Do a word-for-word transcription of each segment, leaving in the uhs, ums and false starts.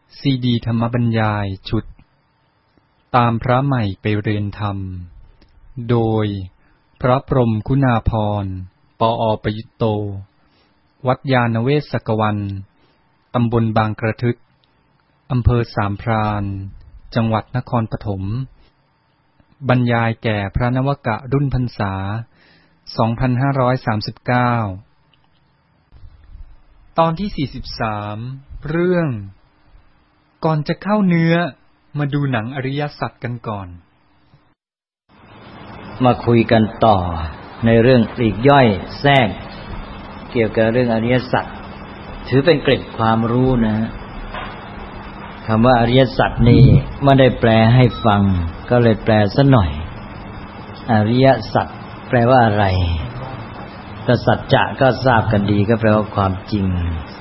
ซีดีธรรมบรรยายชุดตามพระใหม่ไปเรียนธรรมโดยพระพรหมคุณาภรณ์ ปอ.ประยุตโตวัดยานเวศกวันตำบลบางกระทึกอำเภอสามพรานจังหวัดนครปฐมบรรยายแก่พระนวกะรุ่นพรรษาสองพันห้าร้อยสามสิบเก้าตอนที่สี่สิบสามเรื่องก่อนจะเข้าเนื้อมาดูหนังอริยสัจกันก่อนมาคุยกันต่อในเรื่องปลีกย่อยแทรกเกี่ยวกับเรื่องอริยสัจถือเป็นเกร็ดความรู้นะคำว่าอริยสัจนี่ไม่ได้แปลให้ฟังก็เลยแปลซะหน่อยอริยสัจแปลว่าอะไรก็สัจจะก็ทราบกันดีก็แปลว่าความจริง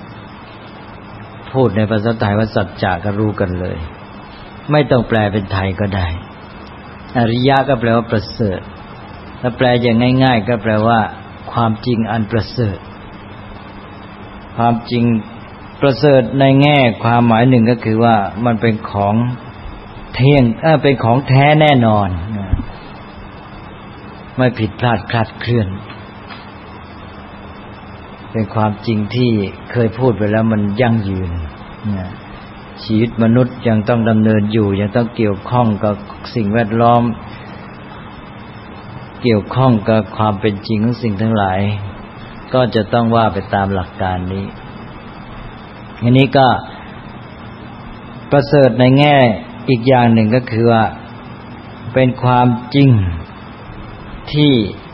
พูดในภาษาไทยว่าสัจจะก็รู้กันเลยไม่ต้องแปลเป็นไทยก็ได้อริยะก็แปลว่าประเสริฐถ้าแปลอย่างง่ายๆก็แปลว่าความจริงอันประเสริฐความจริงประเสริฐในแง่ความหมายหนึ่งก็คือว่ามันเป็นของเที่ยงเออเป็นของแท้แน่นอนไม่ผิดพลาดคลาดเคลื่อนเป็นความจริงที่เคยพูดไปแล้วมันยั่งยืนชีวิตมนุษย์ยังต้องดำเนินอยู่ยังต้องเกี่ยวข้องกับสิ่งแวดล้อมเกี่ยวข้องกับความเป็นจริงของสิ่งทั้งหลายก็จะต้องว่าไปตามหลักการนี้อันนี้ก็ประเสริฐในแง่อีกอย่างหนึ่งก็คือว่าเป็นความจริงที่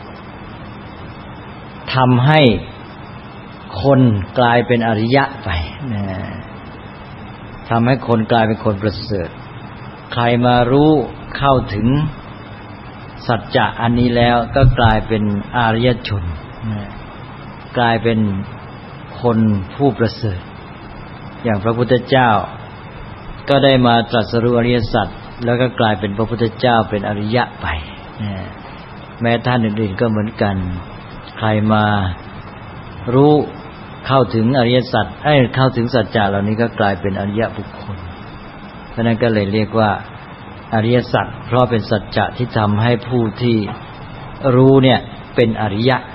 ทำให้คนกลายเป็นอริยะไปนะทำให้คนกลายเป็นคนประเสริฐใครมารู้เข้าถึงสัจจะอันนี้แล้วก็กลายเป็นอริยชนนะกลายเป็นคนผู้ประเสริฐอย่างพระพุทธเจ้าก็ได้มาตรัสรู้อริยสัจแล้วก็กลายเป็นพระพุทธเจ้าเป็นอริยะไปนะแม้ท่านอื่นๆก็เหมือนกันใครมารู้เข้าถึงอริยสัจให้เข้าถึงสัจจะเหล่านี้ก็กลายเป็นอริยบุคคลฉะนั้นก็เลยเรียกว่าอริยสัจเพราะเป็นสัจจะที่ทำให้ผู้ที่รู้เนี่ยเป็นอริยะ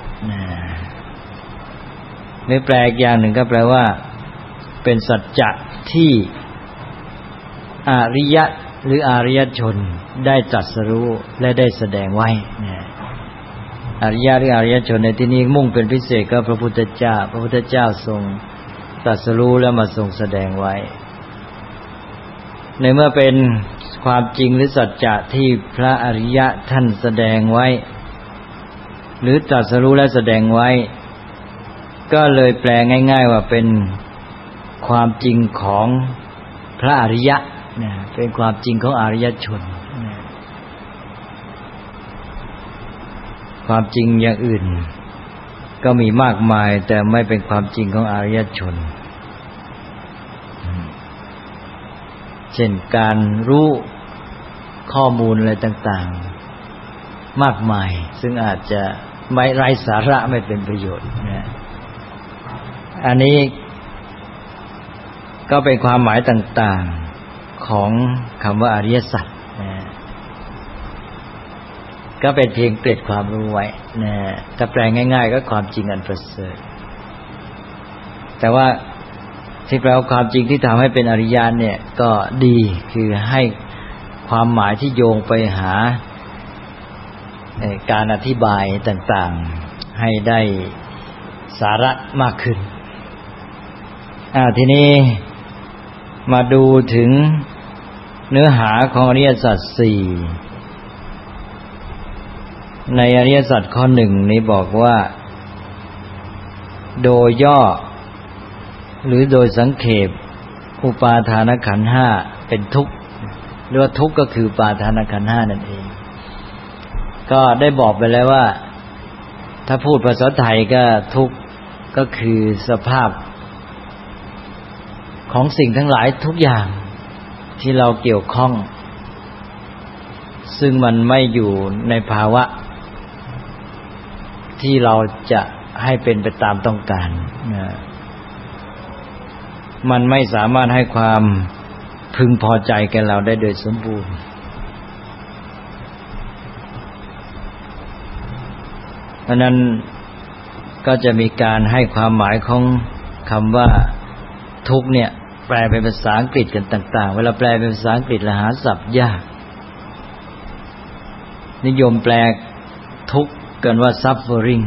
ไม่แปลอีกอย่างหนึ่งก็แปลว่าเป็นสัจจะที่อริยะหรืออริยชนได้ตรัสรู้และได้แสดงไว้อริยะหรืออริยชนในที่นี้มุ่งเป็นพิเศษก็พระพุทธเจ้าพระพุทธเจ้าทรงตรัสรู้แล้วมาทรงแสดงไว้ในเมื่อเป็นความจริงหรือสัจจะที่พระอริยะท่านแสดงไว้หรือตรัสรู้และแสดงไว้ก็เลยแปลง่ายๆว่าเป็นความจริงของพระอริยะนะเป็นความจริงของอริยชนนะความจริงอย่างอื่นก็มีมากมายแต่ไม่เป็นความจริงของอริยชนเช่นการรู้ข้อมูลอะไรต่างๆมากมายซึ่งอาจจะไม่ไร้สาระไม่เป็นประโยชน์นะอันนี้ก็เป็นความหมายต่างๆของคำว่าอริยสัจนะก็เป็นเพียงเกร็ดความรู้ไว้นะถ้าแปลง่ายๆก็ความจริงอันประเสริฐแต่ว่าที่แปลว่าความจริงที่ทำให้เป็นอริยะเนี่ยก็ดีคือให้ความหมายที่โยงไปหาการอธิบายต่างๆให้ได้สาระมากขึ้นอ่าทีนี้มาดูถึงเนื้อหาของอริยสัจสี่ในอริยสัจข้อหนึ่งนี้บอกว่าโดยย่อหรือโดยสังเขปอุปาทานขันธ์ห้าเป็นทุกข์หรือว่าทุกข์ก็คืออุปาทานขันธ์ห้านั่นเองก็ได้บอกไปแล้วว่าถ้าพูดภาษาไทยก็ทุกข์ก็คือสภาพของสิ่งทั้งหลายทุกอย่างที่เราเกี่ยวข้องซึ่งมันไม่อยู่ในภาวะที่เราจะให้เป็นไปตามต้องการนะ มันไม่สามารถให้ความพึงพอใจแก่เราได้โดยสมบูรณ์เพราะนั้นก็จะมีการให้ความหมายของคำว่าทุกข์เนี่ยแปลเป็นภาษาอังกฤษกันต่างๆเวลาแปลเป็นภาษาอังกฤษละหาศัพท์ยากนิยมแปลทุกข์กันว่า suffering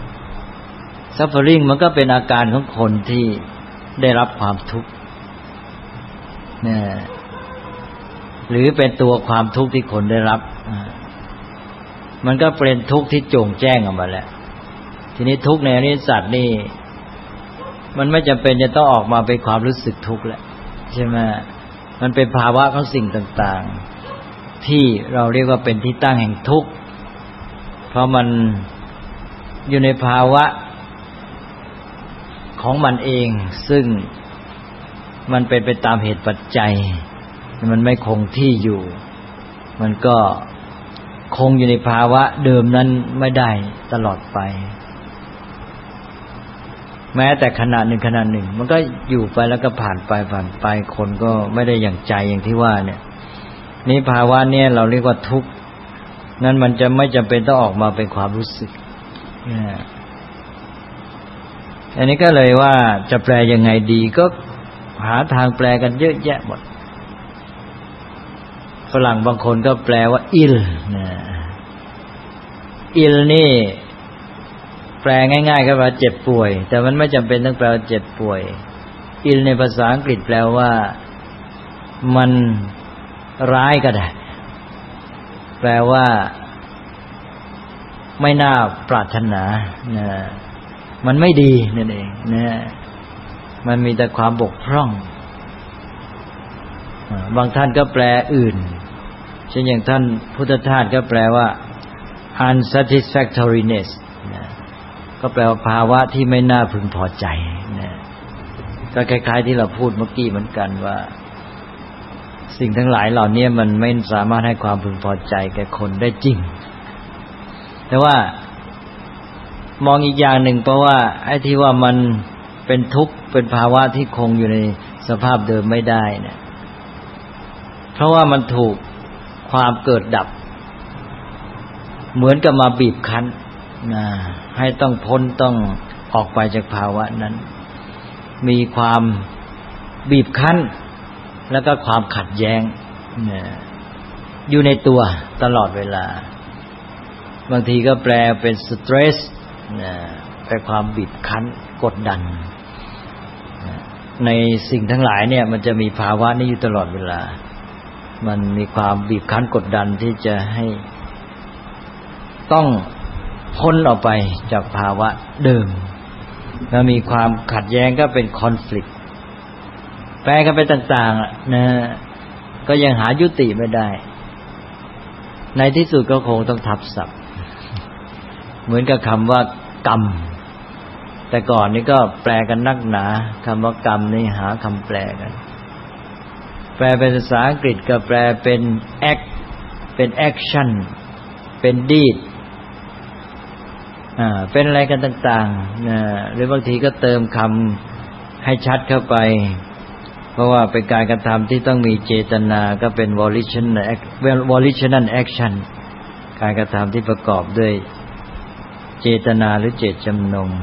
suffering มันก็เป็นอาการของคนที่ได้รับความทุกข์นะหรือเป็นตัวความทุกข์ที่คนได้รับมันก็เป็นทุกข์ที่โจ่งแจ้งออกมาแล้วทีนี้ทุกข์ในอริยสัจนี่มันไม่จำเป็นจะต้องออกมาเป็นความรู้สึกทุกข์แล้วใช่ไหมมันเป็นภาวะของสิ่งต่างๆที่เราเรียกว่าเป็นที่ตั้งแห่งทุกข์เพราะมันอยู่ในภาวะของมันเองซึ่งมันเป็นไปตามเหตุปัจจัยมันไม่คงที่อยู่มันก็คงอยู่ในภาวะเดิมนั้นไม่ได้ตลอดไปแม้แต่ขณะหนึ่งขณะหนึ่งมันก็อยู่ไปแล้วก็ผ่านไปผ่านไปคนก็ไม่ได้อย่างใจอย่างที่ว่าเนี่ยนี่ภาวะเนี่ยเราเรียกว่าทุกข์นั้นมันจะไม่จำเป็นต้องออกมาเป็นความรู้สึกอันนี้ก็เลยว่าจะแปลยังไงดีก็หาทางแปลกันเยอะแยะหมดฝรั่งบางคนก็แปลว่า ill นะ ill นี่แปลง่ายๆก็แปลเจ็บป่วยแต่มันไม่จำเป็นต้องแปลว่าเจ็บป่วย ill ในภาษาอังกฤษแปลว่ามันร้ายก็ได้แปลว่าไม่น่าปรารถนานะมันไม่ดีนั่นเองนะมันมีแต่ความบกพร่องบางท่านก็แปลอื่นเช่นอย่างท่านพุทธทาสก็แปลว่า unsatisfactoriness นะก็แปลว่าภาวะที่ไม่น่าพึงพอใจนะก็คล้ายๆที่เราพูดเมื่อกี้เหมือนกันว่าสิ่งทั้งหลายเหล่านี้มันไม่สามารถให้ความพึงพอใจแก่คนได้จริงแต่ว่ามองอีกอย่างหนึ่งเพราะว่าไอ้ที่ว่ามันเป็นทุกข์เป็นภาวะที่คงอยู่ในสภาพเดิมไม่ได้เนี่ยเพราะว่ามันถูกความเกิดดับเหมือนกับมาบีบคั้นนะให้ต้องพ้นต้องออกไปจากภาวะนั้นมีความบีบคั้นแล้วก็ความขัดแย้งนะอยู่ในตัวตลอดเวลาบางทีก็แปลเป็นสเตรสนะเป็นความบีบคั้นกดดันในสิ่งทั้งหลายเนี่ยมันจะมีภาวะนี้อยู่ตลอดเวลามันมีความบีบคั้นกดดันที่จะให้ต้องพ้นออกไปจากภาวะเดิมแล้วมีความขัดแย้งก็เป็นคอนฟลิกต์แปลกันไปต่างๆนะก็ยังหายุติไม่ได้ในที่สุดก็คงต้องทับศัพท์เหมือนกับคำว่ากรรมแต่ก่อนนี่ก็แปลกันนักหนาคำว่ากรรมนี่หาคำแปลกันแปลเป็นภาษาอังกฤษก็แปลเป็น act เป็น action เป็น deed อ่าเป็นอะไรกันต่างๆนะหรือบางทีก็เติมคำให้ชัดเข้าไปเพราะว่าเป็นการกระทำที่ต้องมีเจตนาก็เป็น volitional volitional action การกระทำที่ประกอบด้วยเจตนาหรือเจตจำนง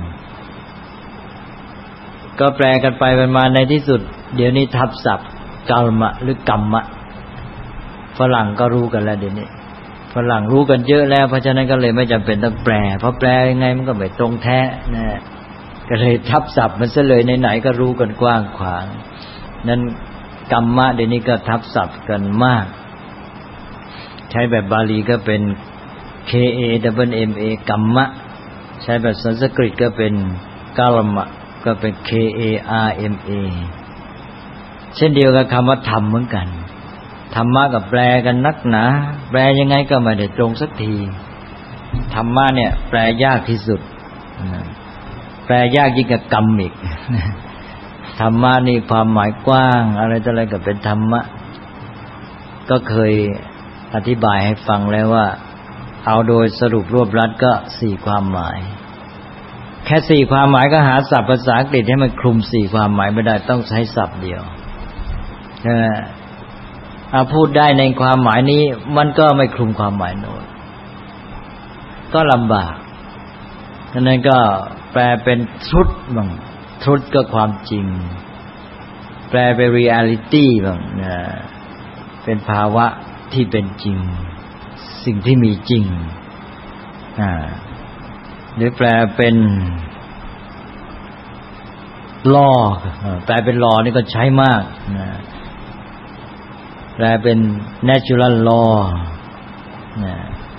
ก็แปลกันไปประมาณในที่สุดเดี๋ยวนี้ทับศัพท์กัลมะหรือกรรมะฝรั่งก็รู้กันแล้วเดี๋ยวนี้ฝรั่งรู้กันเยอะแล้วเพราะฉะนั้นก็เลยไม่จำเป็นต้องแปลเพราะแปลยังไงมันก็ไม่ตรงแท้นะก็เลยทับศัพท์มันซะเลยไหนๆก็รู้กันกว้างขวางนั้นกรรมะเดี๋ยวนี้ก็ทับศัพท์กันมากใช้แบบบาลีก็เป็น K A W M A กรรมะใช้แบบสันสกฤตก็เป็นกัลมะก็เป็น K A R M A เช่นเดียวกับคำว่าธรรมเหมือนกันธรรมะกับแปลกันนักหนาแปลยังไงก็ไม่ได้ตรงสักทีธรรมะเนี่ยแปลยากที่สุดแปลยากยิ่งกว่ากรรมอีกธรรมะนี่ความหมายกว้างอะไรต่ออะไรก็เป็นธรรมะก็เคยอธิบายให้ฟังแล้วว่าเอาโดยสรุปรวบรัดก็สี่ความหมายแค่สี่ความหมายก็หาศัพท์ภาษาอังกฤษให้มันคลุมสี่ความหมายไม่ได้ต้องใช้ศัพท์เดียวพูดได้ในความหมายนี้มันก็ไม่คลุมความหมายโน้นก็ลำบากฉะนั้นก็แปลเป็นtruthบ้างtruthก็ความจริงแปลเป็น reality บ้างนะเป็นภาวะที่เป็นจริงสิ่งที่มีจริงอ่าหรือแปลเป็นlaw แปลเป็น law นี่ก็ใช้มากนะแปลเป็น natural law นะ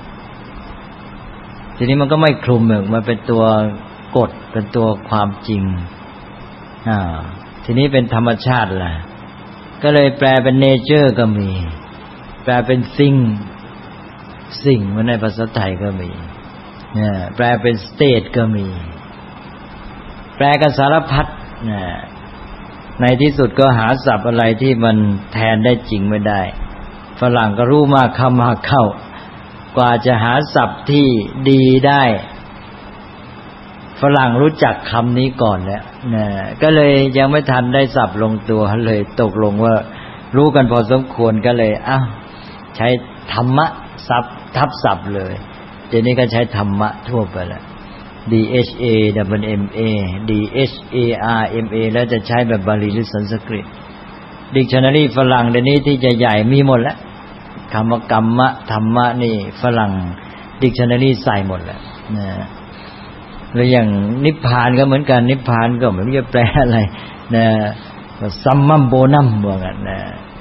ทีนี้มันก็ไม่คลุมหรอกมันเป็นตัวกฎเป็นตัวความจริงอ่าทีนี้เป็นธรรมชาติล่ะก็เลยแปลเป็น nature ก็มีแปลเป็น thing สิ่งในภาษาไทยก็มีเนี่ยแปลเป็น state ก็มีแปลกันสารพัดนะในที่สุดก็หาศัพท์อะไรที่มันแทนได้จริงไม่ได้ฝรั่งก็รู้มากเข้ามากเข้ากว่าจะหาศัพท์ที่ดีได้ฝรั่งรู้จักคำนี้ก่อนแล้วนะก็เลยยังไม่ทันได้ศัพท์ลงตัวเลยตกลงว่ารู้กันพอสมควรก็เลยอ้าวใช้ธรรมะศัพท์ทับศัพท์เลยเดี๋ยวนี้ก็ใช้ธรรมะทั่วไปแล้ว D H A W M A D H A R M A แล้วจะใช้แบบบาลีหรือสันสกฤต Dictionary ฝรั่งเดี๋ยวนี้ที่จะใหญ่มีหมดแล้วคำว่ากรรมะธรรมะนี่ฝรั่ง Dictionary ใส่หมดแล้วนะหรืออย่างนิพพานก็เหมือนกันนิพพานก็ไม่รู้จะแปลอะไรนะซัมมัมโบนัมว่างั้นนะ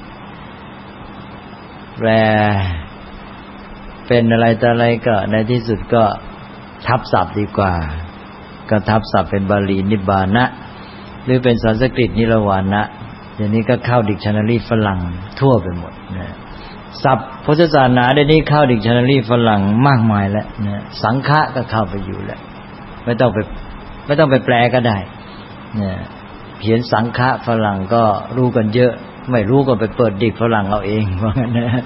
แปลเป็นอะไรต่ออะไรก็ในที่สุดก็ทับศัพท์ดีกว่าก็ทับศัพท์เป็นบาลีนิบานะหรือเป็นสันสกฤตนิรวานะอย่างนี้ก็เข้า Dictionary ฝรั่งทั่วไปหมดนะศัพท์พุทธศาสนาเดี๋ยวนี้เข้า Dictionary ฝรั่งมากมายแล้วนะสังฆะก็เข้าไปอยู่แล้วไม่ต้องไปไม่ต้องไปแปลก็ได้นะเขียนสังฆะฝรั่งก็รู้กันเยอะไม่รู้ก็ไปเปิดดิกฝรั่งเอาเองว่างั้นนะ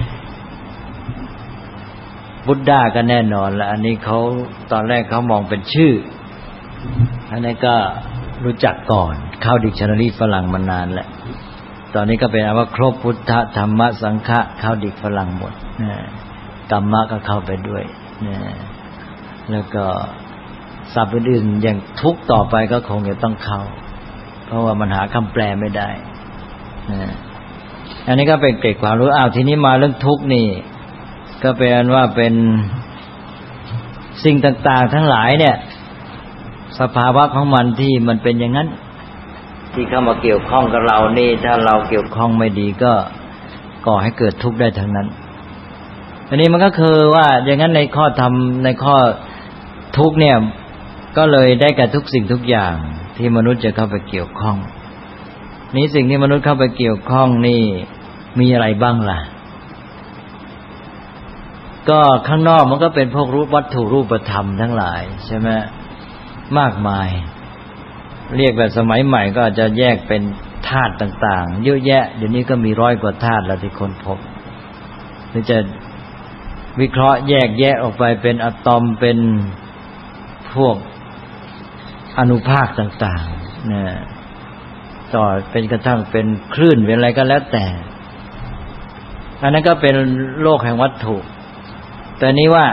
บุตดาก็แน่นอนแล้วอันนี้เขาตอนแรกเขามองเป็นชื่ออันนี้ก็รู้จักก่อนเข้า Dictionary ฝรั่งมานานแล้วตอนนี้ก็เป็นว่าครบพุทธธรรมะสังฆะเข้าดิกฝรั่งหมดนะกรรมะก็เข้าไปด้วยนะแล้วก็ศัพท์อื่นๆอย่างทุกข์ต่อไปก็คงจะต้องเข้าเพราะว่ามันหาคำแปลไม่ได้นะอันนี้ก็เป็นเกร็ดความรู้อ้าวทีนี้มาเรื่องทุกข์นี่ก็เป็นว่าเป็นสิ่งต่างๆทั้งหลายเนี่ยสภาวะของมันที่มันเป็นอย่างนั้นที่เข้ามาเกี่ยวข้องกับเรานี่ถ้าเราเกี่ยวข้องไม่ดีก็ก่อให้เกิดทุกข์ได้ทั้งนั้นอันนี้มันก็คือว่าอย่างนั้นในข้อธรรมในข้อทุกข์เนี่ยก็เลยได้แก่ทุกสิ่งทุกอย่างที่มนุษย์จะเข้าไปเกี่ยวข้องนี้สิ่งที่มนุษย์เข้าไปเกี่ยวข้องนี่มีอะไรบ้างล่ะก็ข้างนอกมันก็เป็นพวกรูปวัตถุรูปธรรมทั้งหลายใช่ไหมมากมายเรียกแบบสมัยใหม่ก็อาจจะแยกเป็นธาตุต่างๆเยอะแยะเดี๋ยวนี้ก็มีร้อยกว่าธาตุแล้วที่คนพบหรือจะวิเคราะห์แยกแยะออกไปเป็นอะตอมเป็นพวกอนุภาคต่างๆนะต่อเป็นกระทั่งเป็นคลื่นเป็นอะไรก็แล้วแต่อันนั้นก็เป็นโลกแห่งวัตถุแต่นี้ว่า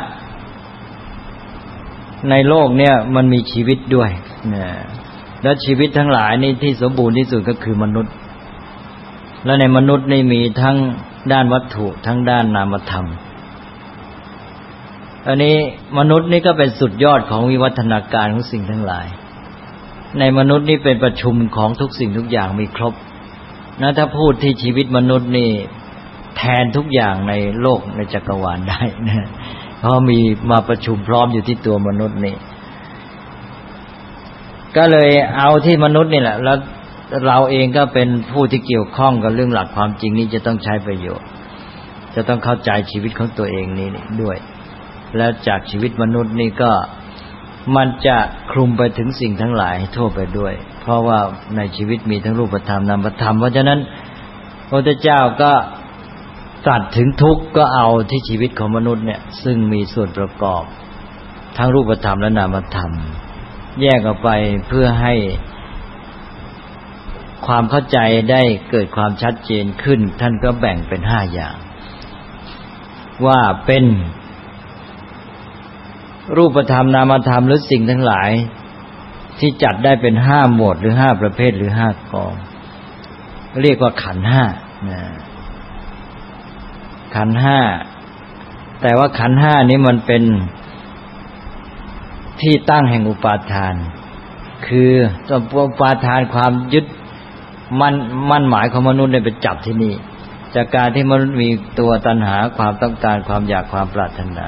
ในโลกเนี่ยมันมีชีวิตด้วยนะแล้วชีวิตทั้งหลายนี่ที่สมบูรณ์ที่สุดก็คือมนุษย์และในมนุษย์นี่มีทั้งด้านวัตถุทั้งด้านนามธรรมอันนี้มนุษย์นี่ก็เป็นสุดยอดของวิวัฒนาการของสิ่งทั้งหลายในมนุษย์นี่เป็นประชุมของทุกสิ่งทุกอย่างมีครบนะถ้าพูดที่ชีวิตมนุษย์นี่แทนทุกอย่างในโลกในจักรวาลได้นะเพราะมีมาประชุมพร้อมอยู่ที่ตัวมนุษย์นี่ก็เลยเอาที่มนุษย์นี่แหละแล้วเราเองก็เป็นผู้ที่เกี่ยวข้องกับเรื่องหลักความจริงนี้จะต้องใช้ประโยชน์จะต้องเข้าใจชีวิตของตัวเองนี่ด้วยแล้วจากชีวิตมนุษย์นี่ก็มันจะคลุมไปถึงสิ่งทั้งหลายทั่วไปด้วยเพราะว่าในชีวิตมีทั้งรูปธรรมนามธรรมเพราะฉะนั้นพระพุทธเจ้าก็ตรัสถึงทุกข์ก็เอาที่ชีวิตของมนุษย์เนี่ยซึ่งมีส่วนประกอบทั้งรูปธรรมและนามธรรมแยกออกไปเพื่อให้ความเข้าใจได้เกิดความชัดเจนขึ้นท่านก็แบ่งเป็นห้าอย่างว่าเป็นรูปธรรมนามธรรมหรือสิ่งทั้งหลายที่จัดได้เป็นห้าหมวดหรือห้าประเภทหรือห้ากองเรียกว่าขันธ์ห้านะขันธ์ห้าแต่ว่าขันธ์ห้านี้มันเป็นที่ตั้งแห่งอุปาทานคืออุปาทานความยึดมั่นมั่นหมายของมนุษย์เนี่ยไปจับที่นี่จากการที่มนุษย์มีตัวตัณหาความต้องการความอยากความปรารถนา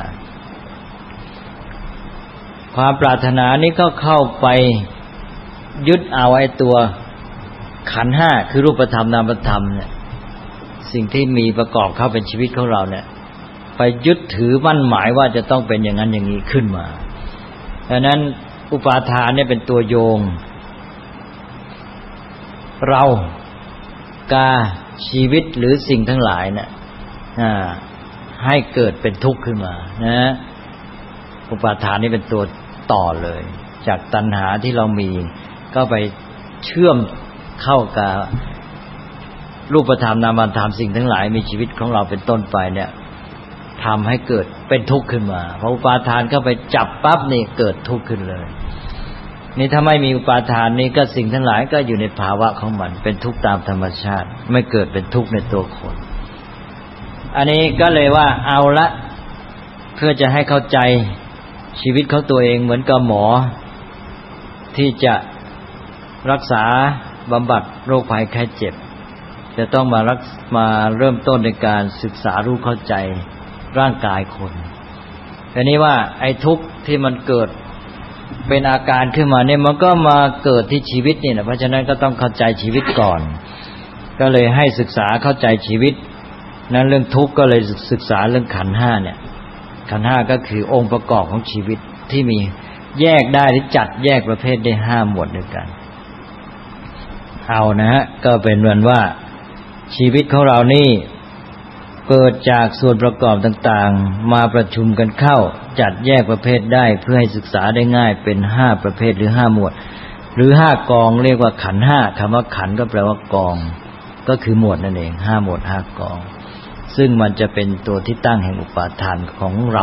ความปรารถนานี้ก็เข้าไปยึดเอาไอ้ตัวขันธ์ห้าคือรูปธรรมนามธรรมเนี่ยสิ่งที่มีประกอบเข้าเป็นชีวิตของเราเนี่ยไปยึดถือมั่นหมายว่าจะต้องเป็นอย่างนั้นอย่างนี้ขึ้นมาดังนั้นอุปาทานเนี่ยเป็นตัวโยงเรากาชีวิตหรือสิ่งทั้งหลายเนี่ยให้เกิดเป็นทุกข์ขึ้นมานะอุปาทานนี่เป็นตัวต่อเลยจากตัณหาที่เรามีก็ไปเชื่อมเข้ากับรูปธรรมนามธรรมสิ่งทั้งหลายมีชีวิตของเราเป็นต้นไปเนี่ยทำให้เกิดเป็นทุกข์ขึ้นมาพออุปาทานเข้าไปจับปั๊บนี่เกิดทุกข์ขึ้นเลยนี่ถ้าไม่มีอุปาทานนี่ก็สิ่งทั้งหลายก็อยู่ในภาวะของมันเป็นทุกข์ตามธรรมชาติไม่เกิดเป็นทุกข์ในตัวคนอันนี้ก็เลยว่าเอาละเพื่อจะให้เข้าใจชีวิตของตัวเองเหมือนกับหมอที่จะรักษาบำบัดโรคภัยไข้เจ็บจะต้องมารักมาเริ่มต้นในการศึกษารู้เข้าใจร่างกายคนทีนี้ว่าไอ้ทุกข์ที่มันเกิดเป็นอาการขึ้นมาเนี่ยมันก็มาเกิดที่ชีวิตนี่นะเพราะฉะนั้นก็ต้องเข้าใจชีวิตก่อนก็เลยให้ศึกษาเข้าใจชีวิตนั้นเรื่องทุกข์ก็เลยศึกษาเรื่องขันธ์ห้าเนี่ยขันธ์ห้าก็คือองค์ประกอบของชีวิตที่มีแยกได้หรือจัดแยกประเภทได้ห้าหมวดด้วยกันเอานะฮะก็เป็นเหมือนว่าชีวิตของเรานี่เกิดจากส่วนประกอบต่างๆมาประชุมกันเข้าจัดแยกประเภทได้เพื่อให้ศึกษาได้ง่ายเป็นห้าประเภทหรือห้าหมวดหรือห้ากองเรียกว่าขันธ์ห้าคำว่าขันธ์ก็แปลว่ากองก็คือหมวดนั่นเองห้าหมวดห้ากองซึ่งมันจะเป็นตัวที่ตั้งแห่งอุปาทานของเรา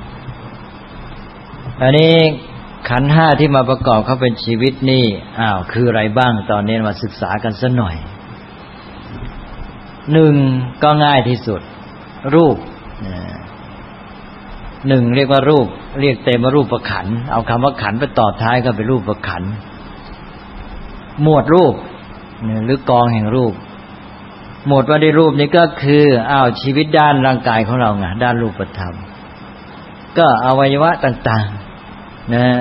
อันนี้ขันธ์ห้าที่มาประกอบเข้าเป็นชีวิตนี่อ้าวคืออะไรบ้างตอนนี้มาศึกษากันสักหน่อยหนึ่งก็ง่ายที่สุดรูปหนึ่งเรียกว่ารูปเรียกเต็มว่ารูปประขันธ์เอาคำว่าขันธ์ไปต่อท้ายก็เป็นรูปประขันธ์หมวดรูปหรือกองแห่งรูปหมวดว่าด้วยรูปนี้ก็คืออ้าวชีวิตด้านร่างกายของเราไงด้านรูปธรรมก็อวัยวะต่างๆนะ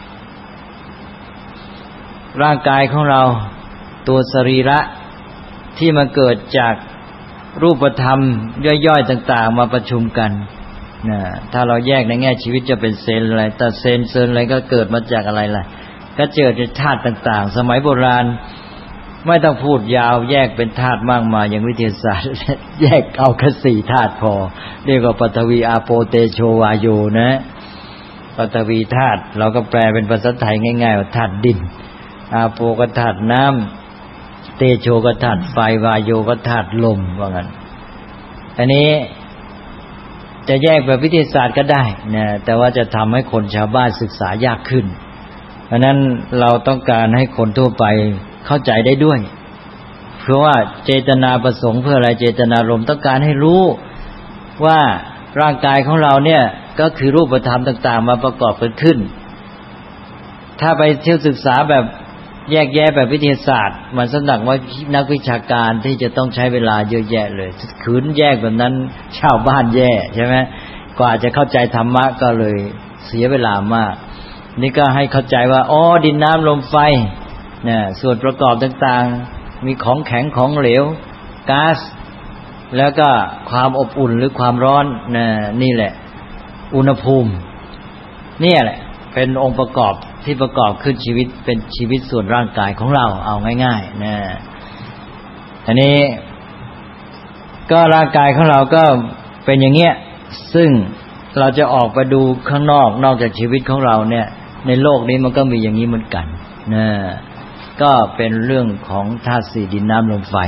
ร่างกายของเราตัวสรีระที่มันเกิดจากรูปธรรมย่อยๆต่างๆมาประชุมกันนะถ้าเราแยกในแง่ชีวิตจะเป็นเซลล์อะไรแต่เซลล์เซลล์อะไรก็เกิดมาจากอะไรล่ะก็เกิดจากธาตุต่างๆสมัยโบราณไม่ต้องพูดยาวแยกเป็นธาตุมากมายอย่างวิทยาศาสตร์แยกเอาแค่สี่ธาตุพอเรียกว่าปฐวีอาโปเตโชวาโยนะปฐวีธาตุเราก็แปลเป็นภาษาไทยง่ายๆว่าธาตุดินอาโปก็ธาตุน้ำเตโชก็ธาตุไฟวาโยก็ธาตุลมว่างั้นอันนี้จะแยกแบบวิทยาศาสตร์ก็ได้นะแต่ว่าจะทำให้คนชาวบ้านศึกษายากขึ้นเพราะนั้นเราต้องการให้คนทั่วไปเข้าใจได้ด้วยเพราะว่าเจตนาประสงค์เพื่ออะไรเจตนารมณ์ต้องการให้รู้ว่าร่างกายของเราเนี่ยก็คือรูปธรรมต่างๆมาประกอบกันขึ้นถ้าไปเที่ยวศึกษาแบบแยกแยะแบบวิทยาศาสตร์มันสนักว่านักวิชาการที่จะต้องใช้เวลาเยอะแยะเลยขืนแยกแบบนั้นชาวบ้านแย่ใช่ไหมกว่าจะเข้าใจธรรมะก็เลยเสียเวลามากนี่ก็ให้เข้าใจว่าอ๋อดินน้ำลมไฟเนี่ยส่วนประกอบต่างๆมีของแข็งของเหลวก๊าซแล้วก็ความอบอุ่นหรือความร้อนน่ะนี่แหละอุณหภูมินี่แหละเป็นองค์ประกอบที่ประกอบขึ้นชีวิตเป็นชีวิตส่วนร่างกายของเราเอาง่ายๆนะอันนี้ก็ร่างกายของเราก็เป็นอย่างเงี้ยซึ่งเราจะออกไปดูข้างนอกนอกจากชีวิตของเราเนี่ยในโลกนี้มันก็มีอย่างนี้เหมือนกันนะก็เป็นเรื่องของธาตุสี่ดินน้ำลมไฟ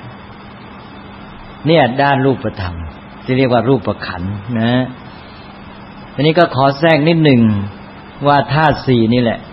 เนี่ยด้านรูปธรรมที่เรียกว่ารูปขันธ์นะทีนี้ก็ขอแทรกนิดหนึ่งว่าธาตุสี่นี่แหละ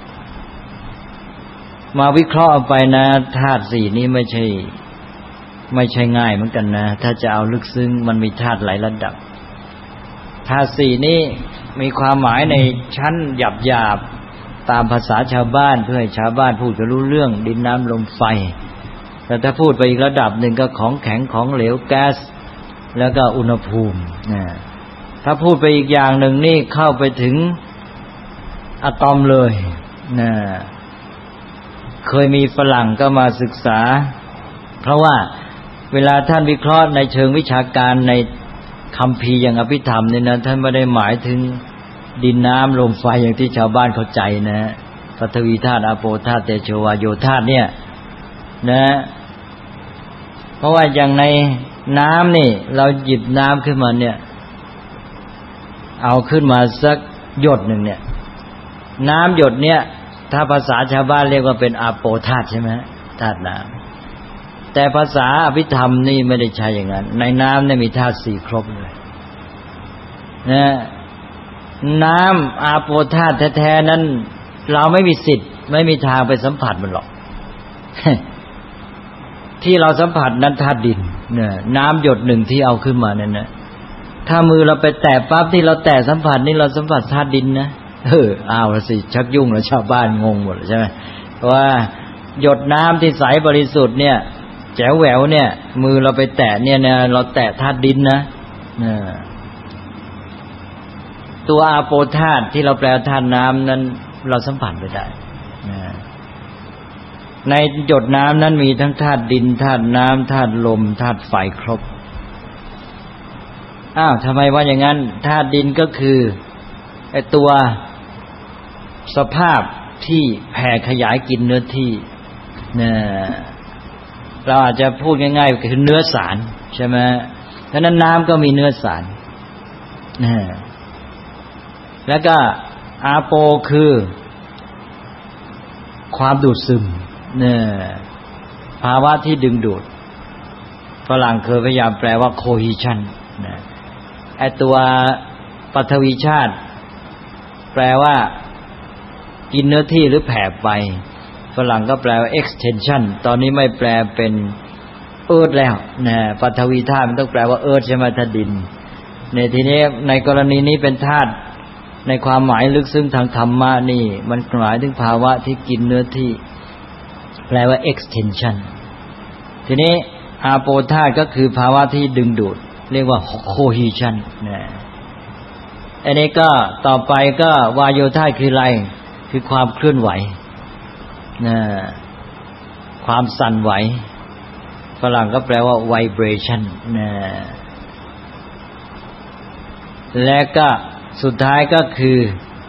มาวิเคราะห์เอาไปนะธาตุสี่นี้ไม่ใช่ไม่ใช่ง่ายเหมือนกันนะถ้าจะเอาลึกซึ้งมันมีธาตุหลายระดับธาตุสี่นี้มีความหมายในชั้นหยาบๆตามภาษาชาวบ้านเพื่อให้ชาวบ้านพูดกันรู้เรื่องดินน้ำลมไฟแต่ถ้าพูดไปอีกระดับหนึ่งก็ของแข็งของเหลวแก๊สแล้วก็อุณหภูมินะถ้าพูดไปอีกอย่างหนึ่งนี่เข้าไปถึงอะตอมเลยนะเคยมีฝรั่งก็มาศึกษาเพราะว่าเวลาท่านวิเคราะห์ในเชิงวิชาการในคัมภีร์อย่างอภิธรรมนี่นะท่านไม่ได้หมายถึงดินน้ำลมไฟอย่างที่ชาวบ้านเข้าใจนะปฐวีธาตุอาโปธาตุเตโชวาโยธาตุเนี่ยนะเพราะว่าอย่างในน้ำนี่เราหยิบน้ำขึ้นมาเนี่ยเอาขึ้นมาสักหยดหนึ่งเนี่ยน้ำหยดเนี่ยถ้าภาษาชาวบ้านเรียกว่าเป็นอาโปธาตุใช่ไหมธาตุน้ำแต่ภาษาอภิธรรมนี่ไม่ได้ใช้อย่างนั้นในน้ำเนี่ยมีธาตุสี่ครบเลยนะน้ำอาโปธาตุแท้ๆนั้นเราไม่มีสิทธิ์ไม่มีทางไปสัมผัสมันหรอก ที่เราสัมผัสนั้นธาตุดินเนี่ยน้ำหยดหนึ่งที่เอาขึ้นมานั่นนะถ้ามือเราไปแตะปั๊บที่เราแตะสัมผัสนี่เราสัมผัสธาตุดินนะเอออ้าวสิชักยุ่งแล้วชาวบ้านงงหมดใช่ไหมเพราะว่าหยดน้ำที่ใสบริสุทธิ์เนี่ยแจ๋วแหววเนี่ยมือเราไปแตะเนี่ยนะเราแตะธาตุดินนะตัวอาโปธาตุที่เราแปลธาตุน้ำนั้นเราสัมผัสไม่ได้ในหยดน้ำนั้นมีทั้งธาตุดินธาตุน้ำธาตุลมธาตุไฟครบอ้าวทำไมว่าอย่างนั้นธาตุดินก็คือไอ้ตัวสภาพที่แผ่ขยายกินเนื้อที่เนี่ยเราอาจจะพูดง่ายๆคือเนื้อสารใช่ไหมฉะนั้นน้ำก็มีเนื้อสารเนี่ยแล้วก็อาโปคือความดูดซึมเนี่ยภาวะที่ดึงดูดฝรั่งเคยพยายามแปลว่า cohesion นะไอ้ตัวปฐวีชาติแปลว่ากินเนื้อที่หรือแผ่ไปฝรั่งก็แปลว่า extension ตอนนี้ไม่แปลเป็น earth แล้วนะปฐวีธาตุมันต้องแปลว่า earth ใช่ไหมธาตุดินในทีนี้ในกรณีนี้เป็นธาตุในความหมายลึกซึ้งทางธรรมะนี่มันหมายถึงภาวะที่กินเนื้อที่แปลว่า extension ทีนี้อาโปธาตุก็คือภาวะที่ดึงดูดเรียกว่า cohesion นะอันนี้ก็ต่อไปก็วายโยธาตุคืออะไรคือความเคลื่อนไหวนะความสั่นไหวฝรั่งก็แปลว่า vibration นะและก็สุดท้ายก็คือ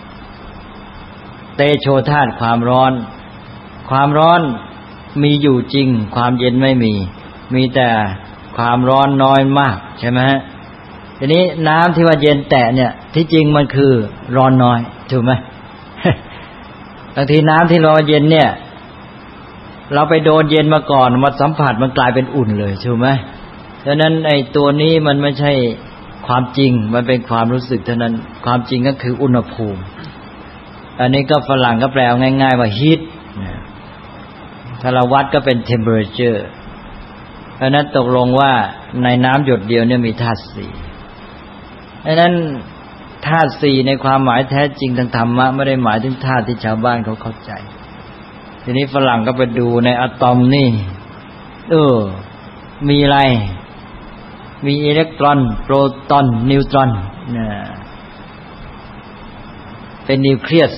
เตโชธาตุความร้อนความร้อนมีอยู่จริงความเย็นไม่มีมีแต่ความร้อนน้อยมากใช่ไหมฮะทีนี้น้ำที่ว่าเย็นแตะเนี่ยที่จริงมันคือร้อนน้อยถูกไหม บางทีน้ำที่ร้อนเย็นเนี่ยเราไปโดนเย็นมาก่อนมาสัมผัสมันกลายเป็นอุ่นเลยถูกไหมฉะนั้นไอ้ตัวนี้มันไม่ใช่ความจริงมันเป็นความรู้สึกเท่านั้นความจริงก็คืออุณหภูมิอันนี้ก็ฝรั่งก็แปลง่ายๆว่า heat ถ้าเราวัดก็เป็น temperature เพราะนั้นตกลงว่าในน้ำหยดเดียวเนี่ยมีธาตุสี่ดังนั้นธาตุสี่ในความหมายแท้จริงทางธรรมะไม่ได้หมายถึงธาตุที่ชาวบ้านเขาเข้าใจทีนี้ฝรั่งก็ไปดูในอะตอมนี่เออมีอะไรมีอิเล็กตรอนโปรตอนนิวตรอนนะเป็นนิวเคลียส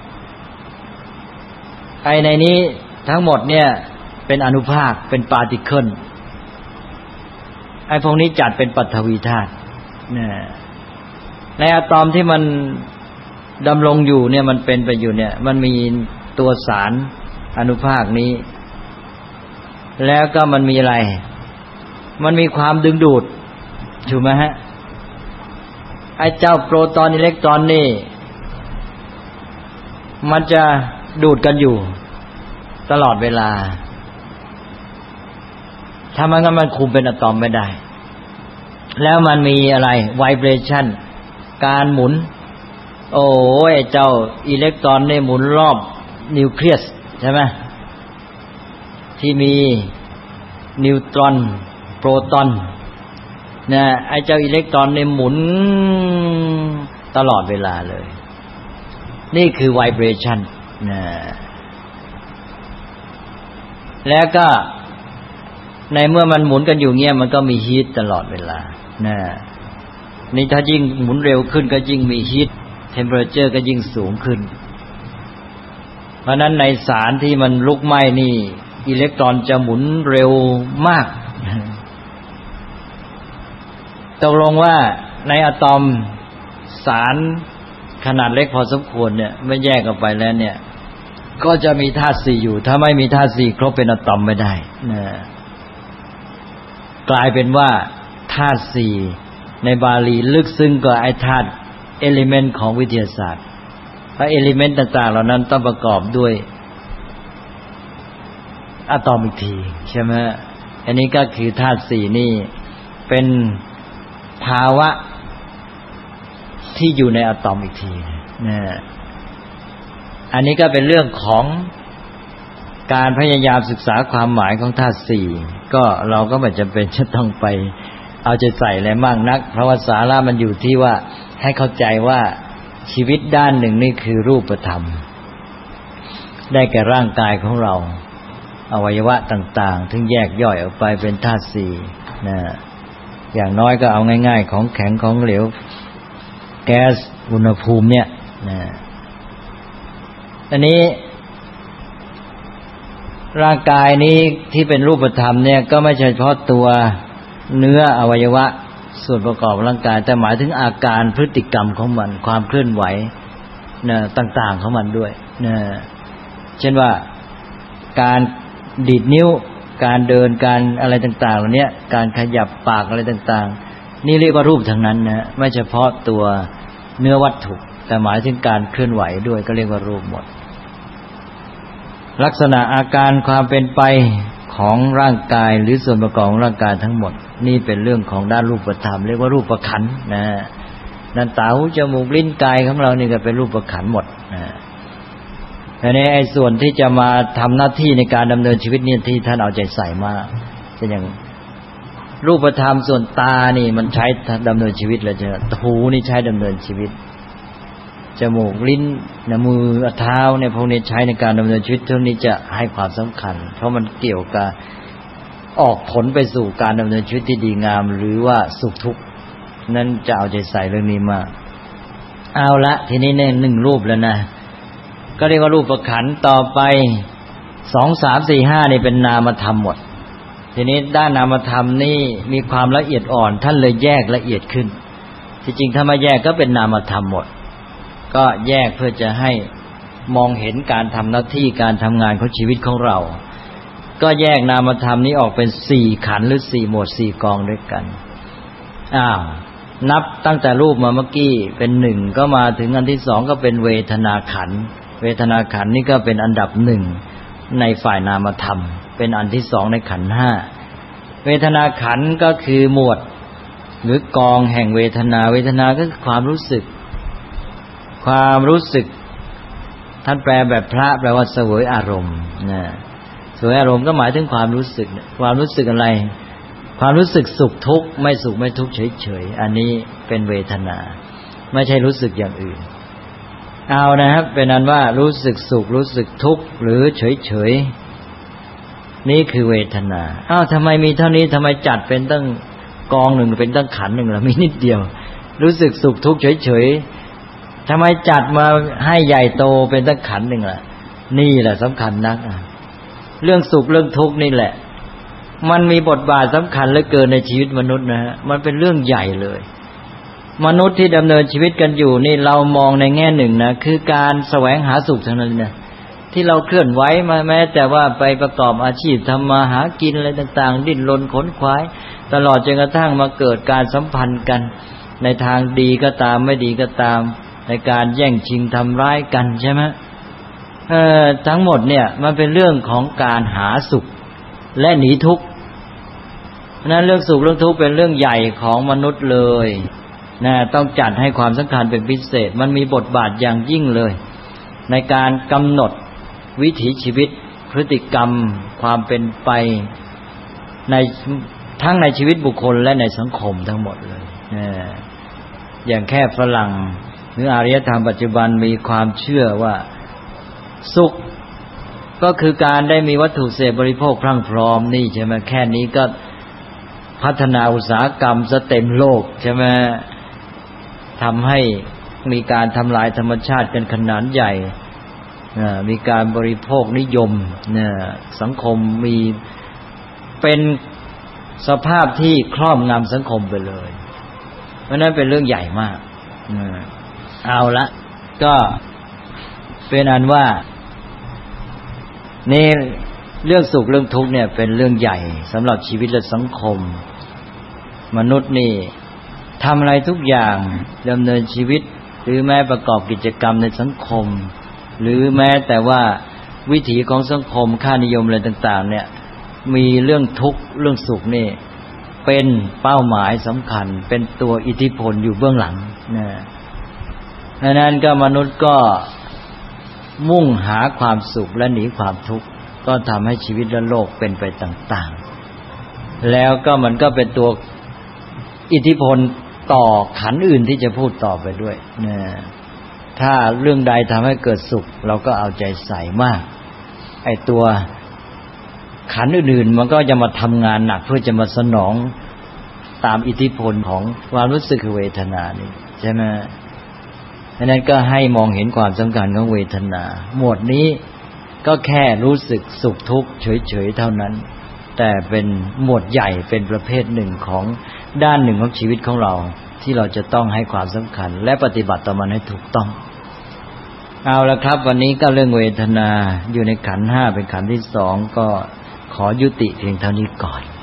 ไอในนี้ทั้งหมดเนี่ยเป็นอนุภาคเป็นปาร์ติเคิลไอ้พวกนี้จัดเป็นปฐวีธาตุนะในอะตอมที่มันดำรงอยู่เนี่ยมันเป็นไปอยู่เนี่ยมันมีตัวสารอนุภาคนี้แล้วก็มันมีอะไรมันมีความดึงดูดถูกไหมฮะไอ้เจ้าโปรตอนอิเล็กตรอนนี่มันจะดูดกันอยู่ตลอดเวลาถ้ามันงั้นมันคุมเป็นอะตอมไม่ได้แล้วมันมีอะไรไวเบรชั่นการหมุนโอ้ยเจ้าอิเล็กตรอนเนี่ยหมุนรอบนิวเคลียสใช่ไหมที่มีนิวตรอนโปรตอนนะไอ้เจ้าอิเล็กตรอนเนี่ยหมุนตลอดเวลาเลยนี่คือไวเบรชั่นนะแล้วก็ในเมื่อมันหมุนกันอยู่เงี้ยมันก็มีฮีทตลอดเวลานะนี่ถ้ายิ่งหมุนเร็วขึ้นก็ยิ่งมีฮีทเทมเพอเรเจอร์ก็ยิ่งสูงขึ้นเพราะนั้นในสารที่มันลุกไหม้นี่อิเล็กตรอนจะหมุนเร็วมากตกลงว่าในอะตอมสารขนาดเล็กพอสมควรเนี่ยไม่แยกออกไปแล้วเนี่ยก็จะมีธาตุสี่อยู่ถ้าไม่มีธาตุสี่ครบเป็นอะตอมไม่ได้นะกลายเป็นว่าธาตุสี่ในบาลีลึกซึ้งกว่าไอ้ธาตุเอลิเมนต์ของวิทยาศาสตร์เพราะเอลิเมนต์ต่างๆเหล่านั้นต้องประกอบด้วยอะตอมอีกทีใช่ไหมอันนี้ก็คือธาตุสี่นี่เป็นภาวะที่อยู่ในอะตอมอีกทีนะอันนี้ก็เป็นเรื่องของการพยายามศึกษาความหมายของธาตุสี่ก็เราก็ไม่จำเป็นจะต้องไปเอาใจใส่อะไรมากนักเพราะว่าสาระมันอยู่ที่ว่าให้เข้าใจว่าชีวิตด้านหนึ่งนี่คือรูปธรรมได้แก่ร่างกายของเราอวัยวะต่างๆถึงแยกย่อยออกไปเป็นธาตุสี่นะอย่างน้อยก็เอาง่ายๆของแข็งของเหลวแก๊สอุณหภูมิเนี่ยนะอันนี้ร่างกายนี้ที่เป็นรูปธรรมเนี่ยก็ไม่ใช่เฉพาะตัวเนื้ออวัยวะส่วนประกอบร่างกายแต่หมายถึงอาการพฤติกรรมของมันความเคลื่อนไหวนะต่างๆของมันด้วยนะเช่นว่าการดีดนิ้วการเดินการอะไรต่างๆเหล่านี้การขยับปากอะไรต่างๆนี่เรียกว่ารูปทั้งนั้นนะไม่เฉพาะตัวเนื้อวัตถุแต่หมายถึงการเคลื่อนไหวด้วยก็เรียกว่ารูปหมดลักษณะอาการความเป็นไปของร่างกายหรือส่วนประกอบของร่างกายทั้งหมดนี่เป็นเรื่องของด้านรูปธรรมเรียกว่ารูปขันธ์นะนั่นตาหูจมูกลิ้นกายของเรานี่ก็เป็นรูปขันธ์หมดนะทีนี้ไอ้ส่วนที่จะมาทำหน้าที่ในการดำเนินชีวิตนี่ที่ท่านเอาใจใส่มากเช่นอย่างรูปธรรมส่วนตานี่มันใช้ดำเนินชีวิตเลยจ้ะหูนี่ใช้ดำเนินชีวิตจมูกลิ้นนะมือเท้าเนี่ยพวกนี้ใช้ในการดำเนินชีวิตเท่านี้จะให้ความสำคัญเพราะมันเกี่ยวกับออกผลไปสู่การดำเนินชีวิตที่ดีงามหรือว่าสุขทุกข์นั้นจะเอาใจใส่เรื่องนี้มากเอาละทีนี้เนี่ยหนึ่งรูปแล้วนะก็เรียกว่ารูปขันธ์ต่อไปสองสามสี่ห้านี่เป็นนามธรรมหมดทีนี้ด้านนามธรรมนี่มีความละเอียดอ่อนท่านเลยแยกละเอียดขึ้นที่จริงถ้ามาแยกก็เป็นนามธรรมหมดก็แยกเพื่อจะให้มองเห็นการทำหน้าที่การทำงานของชีวิตของเราก็แยกนามธรรมนี้ออกเป็นสี่ขันธ์หรือสี่หมวดสี่กองด้วยกันอ้าวนับตั้งแต่รูปมาเมื่อกี้เป็นหนึ่งก็มาถึงอันที่สองก็เป็นเวทนาขันธ์เวทนาขันธ์นี่ก็เป็นอันดับหนึ่งในฝ่ายนามธรรมเป็นอันที่สองในขันธ์ห้าเวทนาขันธ์ก็คือหมวดหรือกองแห่งเวทนาเวทนาก็คือความรู้สึกความรู้สึกท่านแปลแบบพระแปลว่าเสวยอารมณ์นะเสวยอารมณ์ก็หมายถึงความรู้สึกความรู้สึกอะไรความรู้สึกสุขทุกข์ไม่สุขไม่ทุกข์เฉยๆอันนี้เป็นเวทนาไม่ใช่รู้สึกอย่างอื่นเอานะครับเป็นนั้นว่ารู้สึกสุขรู้สึกทุกข์หรือเฉยๆนี่คือเวทนาอ้าวทำไมมีเท่านี้ทำไมจัดเป็นตั้งกองหนึ่งเป็นตั้งขันหนึ่งล่ะมีนิดเดียวรู้สึกสุขทุกข์เฉยๆทำไมจัดมาให้ใหญ่โตเป็นตั้งขันหนึ่งล่ะนี่แหละสำคัญนักเรื่องสุขเรื่องทุกข์นี่แหละมันมีบทบาทสำคัญเหลือเกินในชีวิตมนุษย์นะฮะมันเป็นเรื่องใหญ่เลยมนุษย์ที่ดำเนินชีวิตกันอยู่นี่เรามองในแง่หนึ่งนะคือการแสวงหาสุขทั้งนั้นนะที่เราเคลื่อนไหวมาแม้แต่ว่าไปประกอบอาชีพทำมาหากินอะไรต่างๆดิ้นรนขนขวายตลอดจนกระทั่งมาเกิดการสัมพันธ์กันในทางดีก็ตามไม่ดีก็ตามในการแย่งชิงทำร้ายกันใช่ไหมเอ่อทั้งหมดเนี่ยมันเป็นเรื่องของการหาสุขและหนีทุกข์นั้นเรื่องสุขเรื่องทุกข์เป็นเรื่องใหญ่ของมนุษย์เลยนะต้องจัดให้ความสำคัญเป็นพิเศษมันมีบทบาทอย่างยิ่งเลยในการกำหนดวิถีชีวิตพฤติกรรมความเป็นไปในทั้งในชีวิตบุคคลและในสังคมทั้งหมดเลยนะอย่างแค่ฝรั่งหรืออารยธรรมปัจจุบันมีความเชื่อว่าสุขก็คือการได้มีวัตถุเสพบริโภคพรั่งพร้อมนี่ใช่ไหมแค่นี้ก็พัฒนาอุตสาหกรรมซะเต็มโลกใช่ไหมทำให้มีการทำลายธรรมชาติกันขนาดใหญ่มีการบริโภคนิยมสังคมมีเป็นสภาพที่ครอบงำสังคมไปเลยเพราะนั้นเป็นเรื่องใหญ่มากเอาละก็เป็นอันว่านี่เรื่องสุขเรื่องทุกข์เนี่ยเป็นเรื่องใหญ่สำหรับชีวิตและสังคมมนุษย์นี่ทำอะไรทุกอย่างดำเนินชีวิตหรือแม้ประกอบกิจกรรมในสังคมหรือแม้แต่ว่าวิถีของสังคมค่านิยมอะไรต่างๆเนี่ยมีเรื่องทุกข์เรื่องสุขนี่เป็นเป้าหมายสำคัญเป็นตัวอิทธิพลอยู่เบื้องหลังนะดังนั้นก็มนุษย์ก็มุ่งหาความสุขและหนีความทุกข์ก็ทำให้ชีวิตและโลกเป็นไปต่างๆแล้วก็มันก็เป็นตัวอิทธิพลต่อขันธ์อื่นที่จะพูดต่อไปด้วยนะถ้าเรื่องใดทำให้เกิดสุขเราก็เอาใจใส่มากไอ้ตัวขันธ์อื่นๆมันก็จะมาทำงานหนักเพื่อจะมาสนองตามอิทธิพลของความรู้สึกเวทนานี่ใช่ไหมดังนั้นก็ให้มองเห็นความสำคัญของเวทนาหมวดนี้ก็แค่รู้สึกสุขทุกข์เฉยๆเท่านั้นแต่เป็นหมวดใหญ่เป็นประเภทหนึ่งของด้านหนึ่งของชีวิตของเราที่เราจะต้องให้ความสำคัญและปฏิบัติต่อมันให้ถูกต้องเอาละครับวันนี้ก็เรื่องเวทนาอยู่ในขันธ์ห้าเป็นขันธ์ที่สองก็ขอยุติเพียงเท่านี้ก่อน